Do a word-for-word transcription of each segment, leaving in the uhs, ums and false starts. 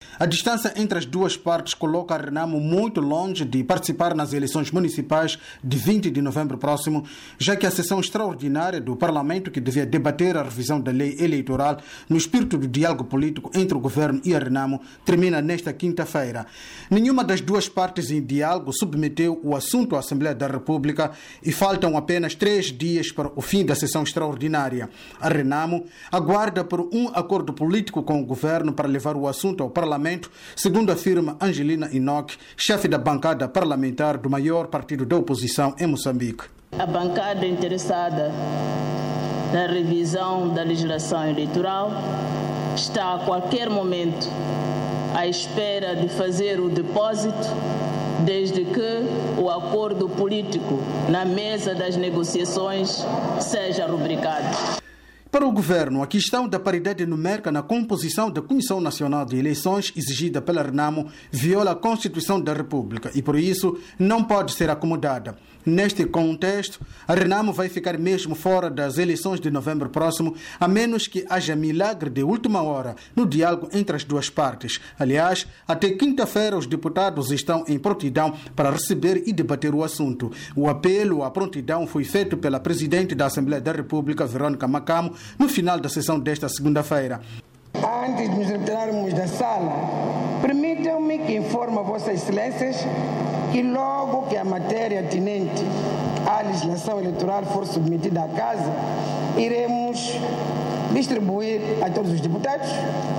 A distância entre as duas partes coloca a Renamo muito longe de participar nas eleições municipais de vinte de novembro próximo, já que a sessão extraordinária do Parlamento, que devia debater a revisão da lei eleitoral no espírito do diálogo político entre o governo e a Renamo, termina nesta quinta-feira. Nenhuma das duas partes em diálogo submeteu o assunto à Assembleia da República e faltam apenas três dias para o fim da sessão extraordinária. A Renamo aguarda por um acordo político com o governo para levar o assunto ao Parlamento, segundo afirma Angelina Inoc, chefe da bancada parlamentar do maior partido da oposição em Moçambique. A bancada interessada na revisão da legislação eleitoral está a qualquer momento à espera de fazer o depósito, desde que o acordo político na mesa das negociações seja rubricado. Para o governo, a questão da paridade numérica na composição da Comissão Nacional de Eleições exigida pela Renamo viola a Constituição da República e, por isso, não pode ser acomodada. Neste contexto, a Renamo vai ficar mesmo fora das eleições de novembro próximo, a menos que haja milagre de última hora no diálogo entre as duas partes. Aliás, até quinta-feira os deputados estão em prontidão para receber e debater o assunto. O apelo à prontidão foi feito pela Presidente da Assembleia da República, Verônica Macamo, no final da sessão desta segunda-feira. Antes de nos retirarmos da sala, permitam-me que informe a Vossas Excelências que logo que a matéria atinente à legislação eleitoral for submetida à Casa, iremos distribuir a todos os deputados.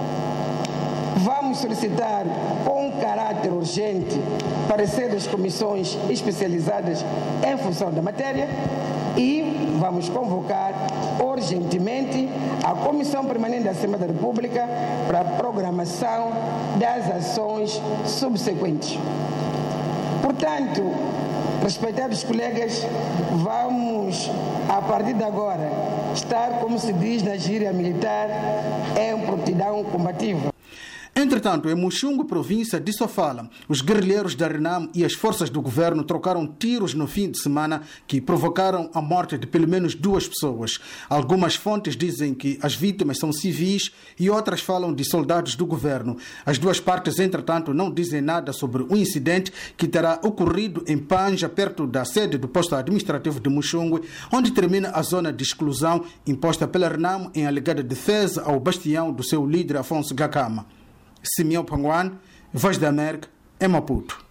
Vamos solicitar com caráter urgente parecer das comissões especializadas em função da matéria e vamos convocar urgentemente a Comissão Permanente da Assembleia da República para a programação das ações subsequentes. Portanto, respeitados colegas, vamos, a partir de agora, estar, como se diz na gíria militar, em prontidão combativa. Entretanto, em Muxungu, província de Sofala, os guerrilheiros da Renamo e as forças do governo trocaram tiros no fim de semana que provocaram a morte de pelo menos duas pessoas. Algumas fontes dizem que as vítimas são civis e outras falam de soldados do governo. As duas partes, entretanto, não dizem nada sobre o incidente que terá ocorrido em Panja, perto da sede do posto administrativo de Muxungu, onde termina a zona de exclusão imposta pela Renamo em alegada defesa ao bastião do seu líder Afonso Gakama. Simeão Panguan, Voz da América, em Maputo.